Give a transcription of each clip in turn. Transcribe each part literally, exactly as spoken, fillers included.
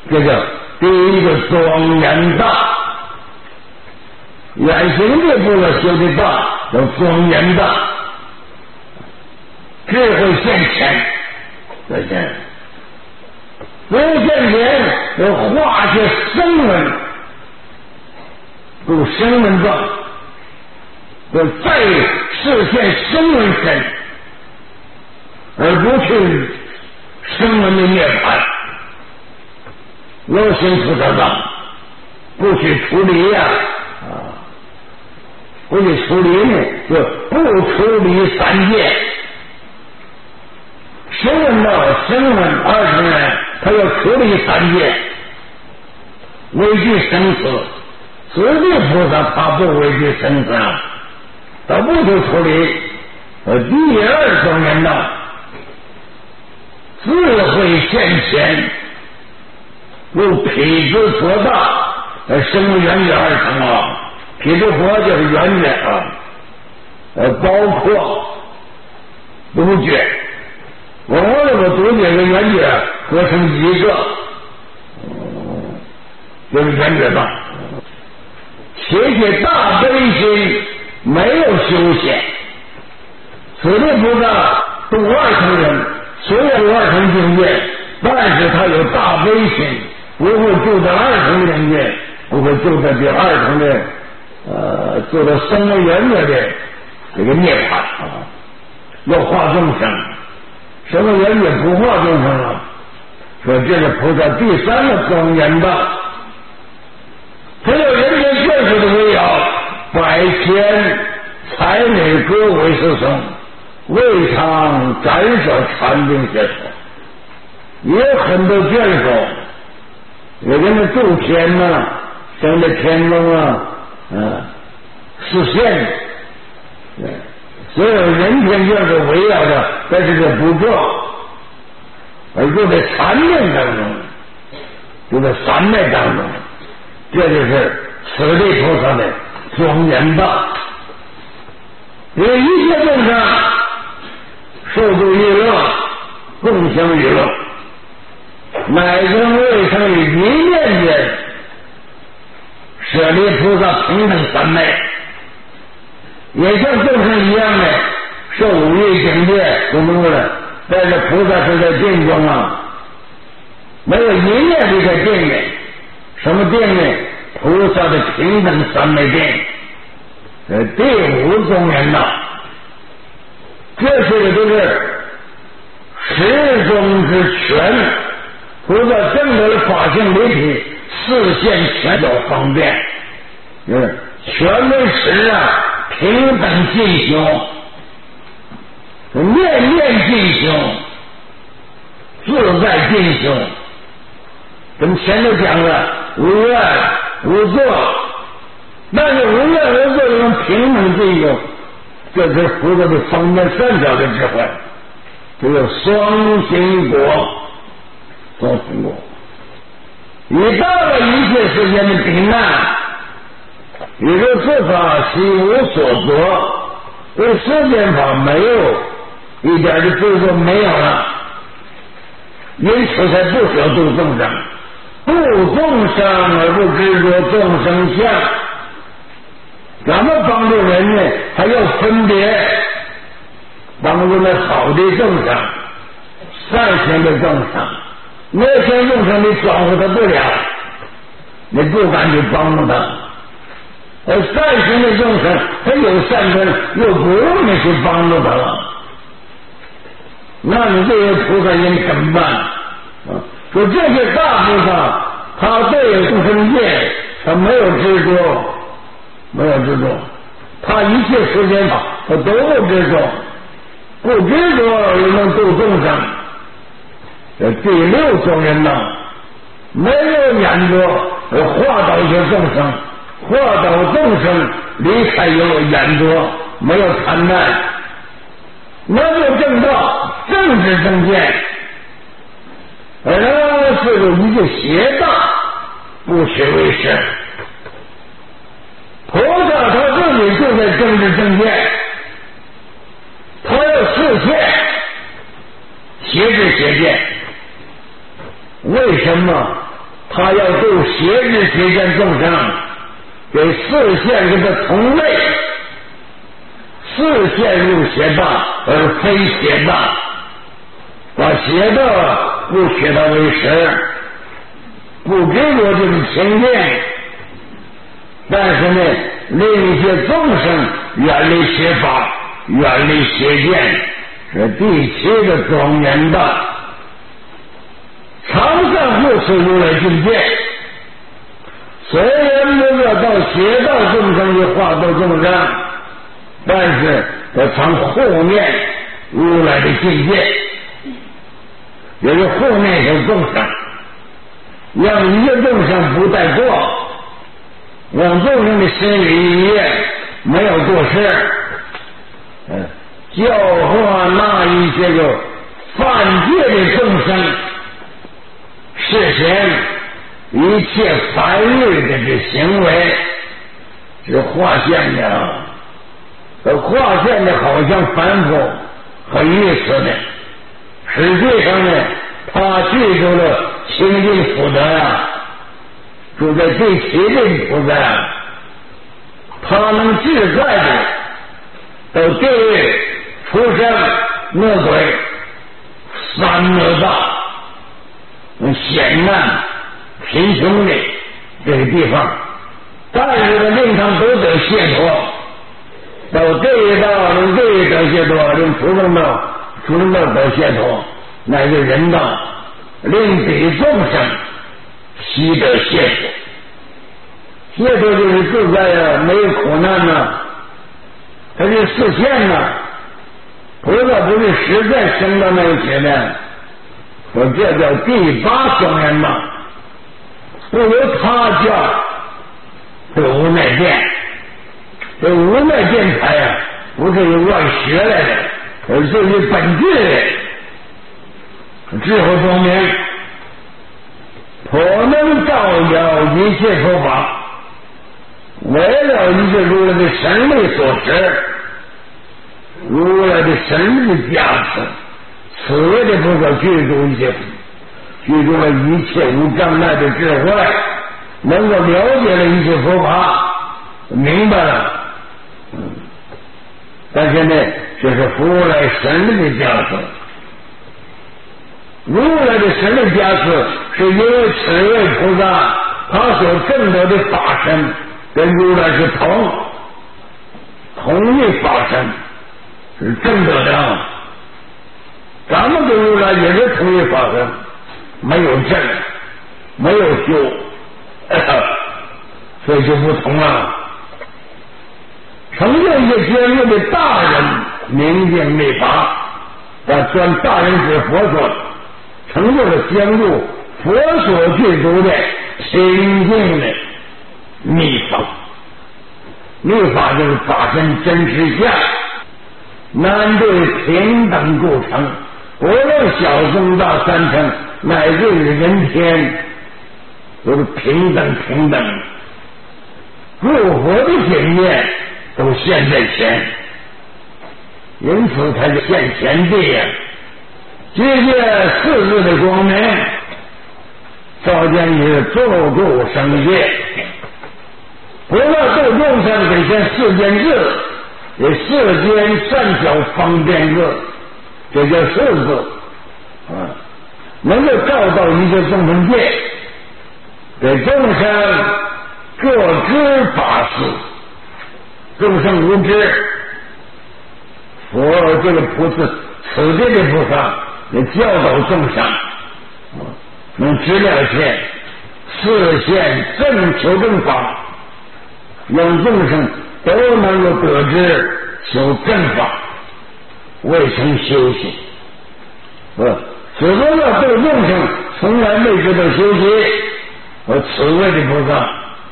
这叫第一个庄严大。远行的菩萨修的大叫庄严大，智慧现前，这些智慧现前要化些声闻，入声闻状，要再实现声闻身，而不去声闻的涅槃。有行菩萨道，不去处理呀、啊，啊，不去处理呢，就不处理三界。声闻道、声闻二乘人，他要处理三界，畏惧生死。此地菩萨他不畏惧生死，他不去处理。呃，第二庄严道，智慧现前。有辟支佛大，呃，生缘觉二乘啊，辟支佛就是缘觉啊，呃，包括独觉，我们这个独觉跟缘觉合成一个，就是缘觉大。且且大悲心没有修仙，此地菩萨度二乘人，虽然有二乘境界，但是他有大悲心。不会住在二乘境界，不会住在这二乘的呃，住到生为缘觉的这个涅槃啊，要化众生，生为缘觉不化众生了。说这是菩萨第三个庄严道，他有人间眷属的围绕，百千才美歌为师僧，未尝斩首禅定解脱，也有很多眷属。有人的住天呐、啊，生在天中啊，啊，实现，所有人天眷属围绕着，在这个不做，而住在禅定当中，就在三昧当中，这就是此地菩萨的庄严道。因为一切众生受度娱乐，共享娱乐。乃至未曾于一念间舍离菩萨平等三昧，也像众生一样的受五欲境界不能了，但是菩萨是在定中啊，没有一念离开定的。什么定呢？菩萨的平等三昧定，这第五庄严道。这些个都是十中之全。菩萨证得了法性离体，视线全都方便，就是全为实啊，平等进修，念念进修，自在进修。咱们前头讲了无怨无作，但是无怨无作能平等进修，这是菩萨的方便善巧的智慧，这叫双行果。双行果，已到了一切世间的平安，宇宙诸法悉无所着，对世间法没有一点的执着没有了，因此才不需要度众生，度众生而不执着众生相。咱们帮助人呢，还要分别，帮助那好的众生，善行的众生。那些众生你转化他不了，你不敢去帮助他。而善行的众生，他有善根，又不用你去帮助他了。那你这些菩萨人怎么办？啊，说这些大菩萨，他对众生界，他没有执着，没有执着，他一切世间法，他都不执着，不执着也能度众生。这第六庄严道，没有眼着化导一些众生，化导众生离开有眼着，没有贪婪，没有正道，正知正见，而是有一个邪道，不许为师。菩萨他自己就在正知正见，他要示现邪知邪见。为什么他要度邪智邪见众生，给四现这个同类，四现入邪道而非邪道，把邪道不学到为实，不给我这种情境，但是呢，令一些众生远离邪法，远离邪见，是第七个庄严的。常上不是如来境界，虽然没有到邪道众生的化度众生，但是要常护念如来的境界，也是护念有众生，让一个众生不带过，让众生的心里一业没有过失，嗯，教化那一些个犯戒的众生，事前一切凡欲的这行为是划线的，这划线的好像反复很意思的，实际上呢，他记住了清净福德啊，住在第七类菩萨，他能自在的到地狱、畜生、恶鬼、三恶道、险难、贫穷的这个地方，但是呢，令他都得解脱。到这一道，能这一得解脱，令畜生道、畜生道得解脱，乃至人道，令彼众生悉得解脱。解脱就是自在啊，没有苦难呐、啊，它是实现呐、啊。菩萨不是实在生到那个阶段，说这叫第八庄严嘛，不由他教，这无奈见，这无奈见财呀，不是由外学来的，而是由本质的智慧光明，普能照耀一切佛法，为了一个如来的神力所持，如来的神力加持，此类的菩萨具足一切，具足了一切无障碍的智慧，能够了解了一切佛法，明白了。但是呢，这是如来神力的加持，如来的神力加持是因为此位菩萨他所证得的法身跟如来是同同一法身，是证得的。咱们跟如来也是同一法身，没有证，没有修，所以就不同了。成就一些坚固的大人明镜内法，把专大人指佛所成就了坚固佛所具足的清净的密法。密法就是法身真实相，难对平等构成，无论小中大三乘，乃至于人天，都是平等平等。入佛的经验都现在前，因此才是现前地呀。借借四日的光明，照见你众度生界，不要度众生，得现世间智，也世间善巧方便智，这叫四字啊，能够照到一个众生界，给众生各知法事。众生无知，佛这个菩萨，此地的菩萨，能教导众生，能知了一切，示现正求正法，让众生都能够得知求正法，未曾修行。呃，只不过这个众生从来没知道修行，而此位的菩萨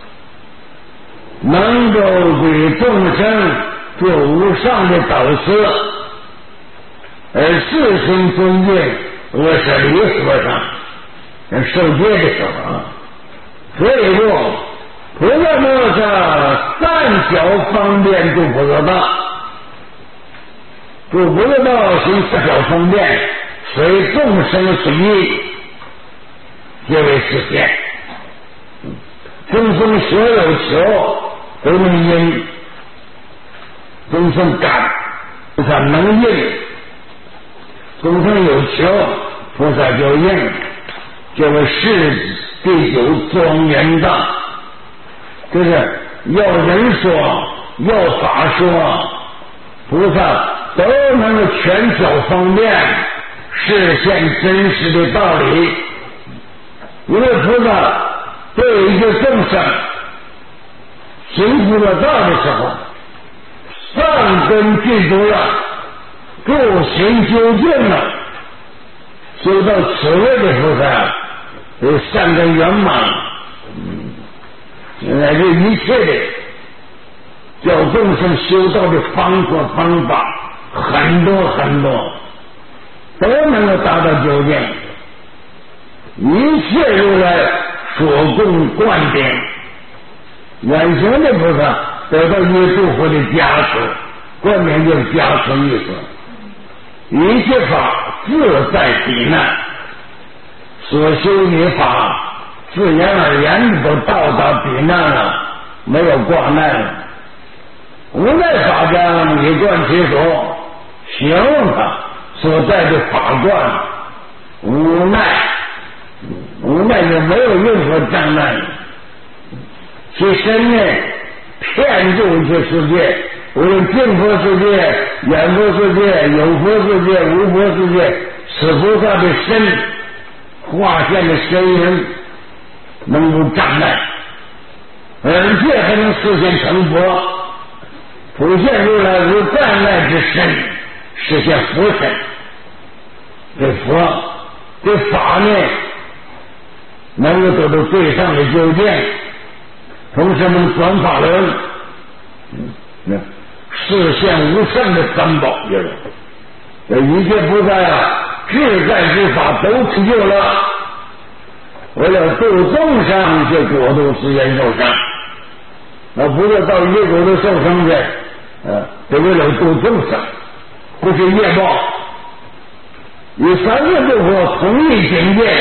能够给众生做无上的导师，而自心尊敬阿舍离和尚，受戒的时候啊，所以说菩萨摩萨善巧方便度菩萨道，度菩萨道行善巧方便，随众生随意，皆为实现。 众生所有求都能应，众生感菩萨能应，众生有求菩萨就应，这个是第九庄严道，就是要人说要法说，菩萨都能够全巧方便实现真实的道理。因为菩萨对一个众生行菩萨道的时候，善根具足了，诸行究竟了，修到此位的菩萨有善根圆满，现在这一切的叫众生修道的方法方法很多很多，都能够达到究竟，一切如来所供灌顶，远行的菩萨得到一诸佛的加持，灌顶就是加持意思，一切法自在抵难，所修的法自然而然都到达抵难了，没有挂难了。无奈法将以观其所，形容他所在的法观，无奈无奈就没有任何障碍，其身呢遍住一切世界，无论净佛世界、远佛世界、有佛世界、无佛世界，此菩萨的身化现的身影能无障碍，而且还能实现成佛，普现如来无障碍之身，实现佛身。这佛这法呢能够得到最上的究竟，同时能转法轮，嗯，实现无上的三宝，就是这一切菩萨呀，至在之法都成就了，为了度众生，这国度世间受伤，那不是到一国度受生去，呃，得为了度众生，不是业报。与三个诸佛同一境界，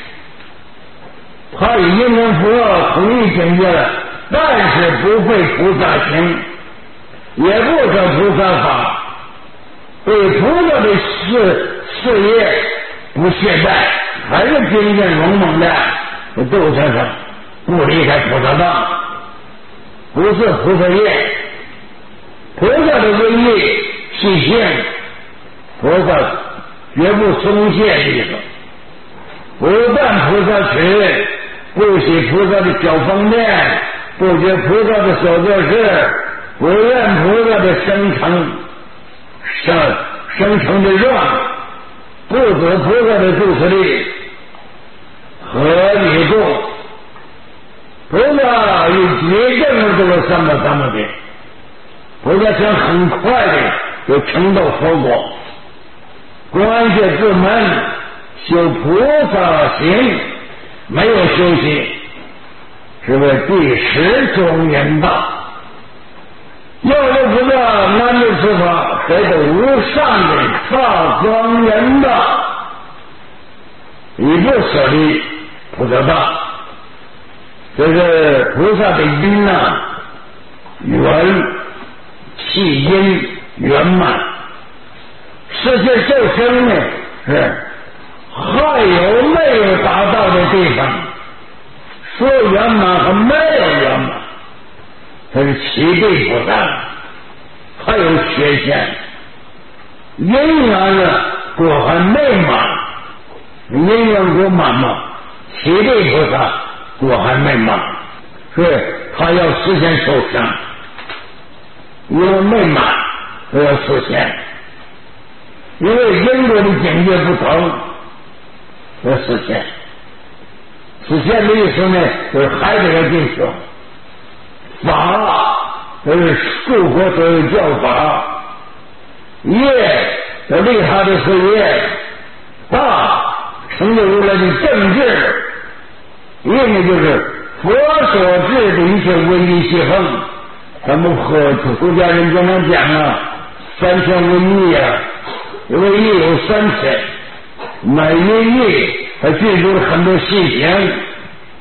他与因缘佛同一境界了，但是不费菩萨行，也不说菩萨法，对菩萨的事事业不懈怠，还是精进勇猛的度众生，不离开菩萨道，不是菩萨业。菩萨的威力细性，菩萨绝不松懈的意思，不但菩萨持，不喜菩萨的小方便，不觉菩萨的所做事，不愿菩萨的生成生生成的愿，不止菩萨的助持力和理度，菩萨与绝正这个三个三个的，菩萨想很快的就成到佛果。观学自门修菩萨行，没有休息，是为第十庄严道。要是菩萨难的此法，得到无上的大庄严道，以不舍离菩萨道。这是菩萨的因啊，缘气因圆满。世界受生呢，是还有没有达到的地方，说圆满和没有圆满，它是齐备不当，还有缺陷。因缘呢果还没满，因缘果满嘛，齐备菩萨果还没满，所以他要实现受生，因为没满都要实现。因为因果的境界不同，要实现。实现的意思呢，就是还得要进行法，就是诸佛所有教法，业要利他的事业，大成就如来的正智，业呢就是佛所制的一切威仪系统。咱们和出家人经常讲啊，三千威仪啊。因为义有三千，每一义还具足了很多细节，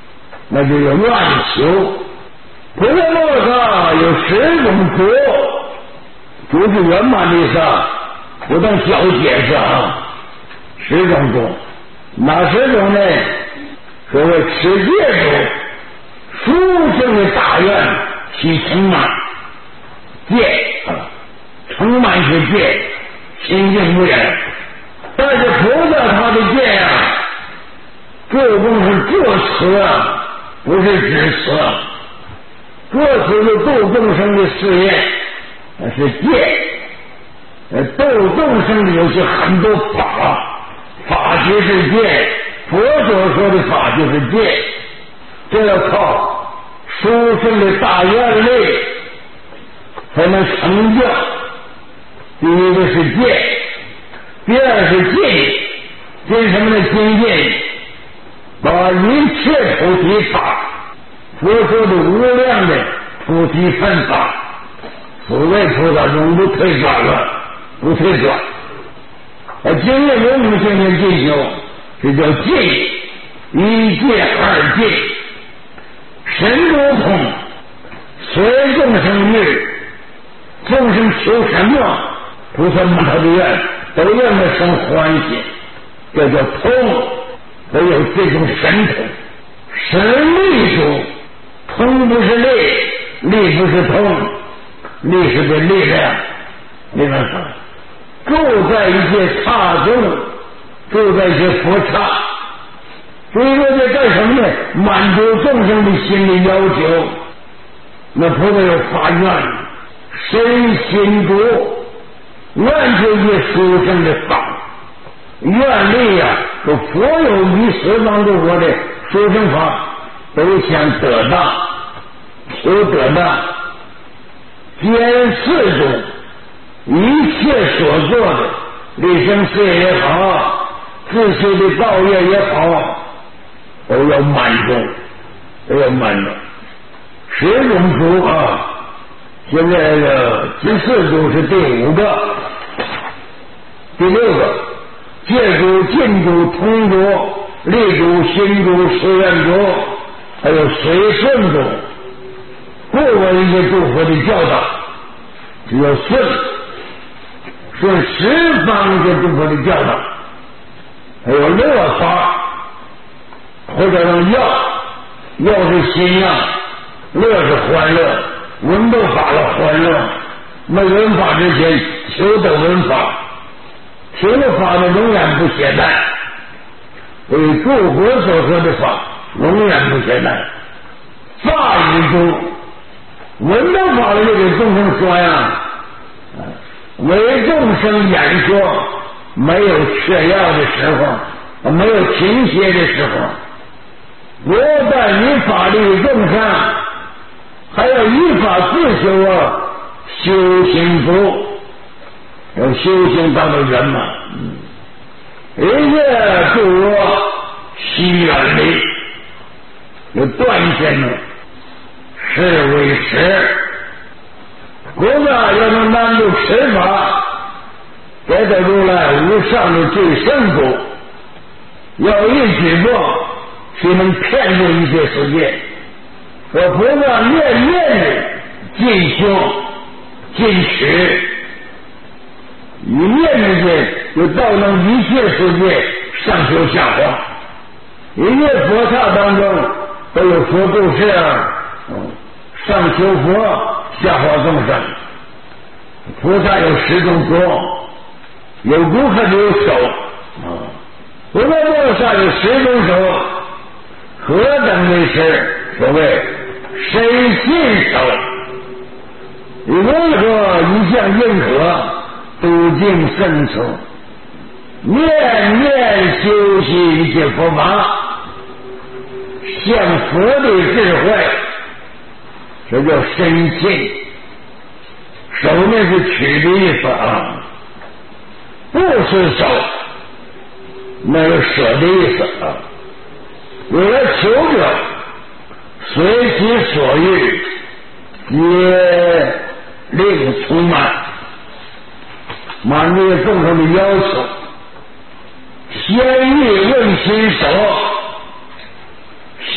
那就有愿求。菩萨道上有十种主，主是圆满的意思，不当小解释啊。十种主，哪十种呢？所谓持戒主，殊胜的大愿其充满戒啊，充满是戒，清净不染。但是菩萨他的戒啊，做工是作词啊，不是指词。作词是度众生的事业，那是戒。度众生的有些很多法，法就是戒。佛所说的法就是戒，这要靠殊胜的大愿力才能成就。第一个是戒，第二是戒，戒什么呢？精进，把一切菩提法，佛说的无量的菩提分法，四位菩萨永不退转了，不退转。而今日我们现在进修，这叫戒，一戒二戒，神如通，随众生欲，众生求什么，菩萨满他的愿，都让他生欢喜，这叫通，都有这种神通。神力主，通不是力，力不是通，力是个力量，没办法。住在一些刹中，住在一些佛刹，所以说这干什么呢？满足众生的心理要求。那菩萨有发愿，身心主，愿求一些殊胜的法，愿力呀、啊，说佛有于十方诸佛的殊胜法，都想得到，求得到，兼四种。一切所做的立身事业也好，自修的道业也好，都要满足，都要满足。十种主啊，现在的第四主是第五个，第六个戒主、禁主、通主、力主、心主、誓愿主，还有随顺主。不闻一些诸佛的教导，只要顺。顺十方的诸佛的教导，还有乐法，或者说药，药是心样，乐是欢乐，闻到法了欢乐。没闻法之前，求得闻法，求了法的永远不懈怠，为诸佛所说的法永远不懈怠。法语中，闻到法了就给众生说呀。为众生演说，没有缺药的时候，没有停歇的时候，不但以法律众生，还要依法自修啊，修行足，要修行达到圆满。一切诸恶悉远离，有断见呢，是为实。菩萨要能难度持法，得得如来无上的最胜主，要一举过，就能骗入一切世界。我菩萨念念的进修进取，一念之间就到能一切世界上修下化。一切佛刹当中都有佛住世啊，上修佛，下化众生。菩萨有十种主，有骨和有手啊。菩萨道上有十种手，何等为是？所谓身信手，你为何一向认可，笃定深处，念念修习一切佛法，向佛的智慧，这叫深信。手呢是取的意思啊，不是手，那是舍的意思啊。有了求者，随其所欲，皆令充满，满足众生的要求。先欲问心手，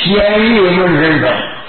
先一门人生。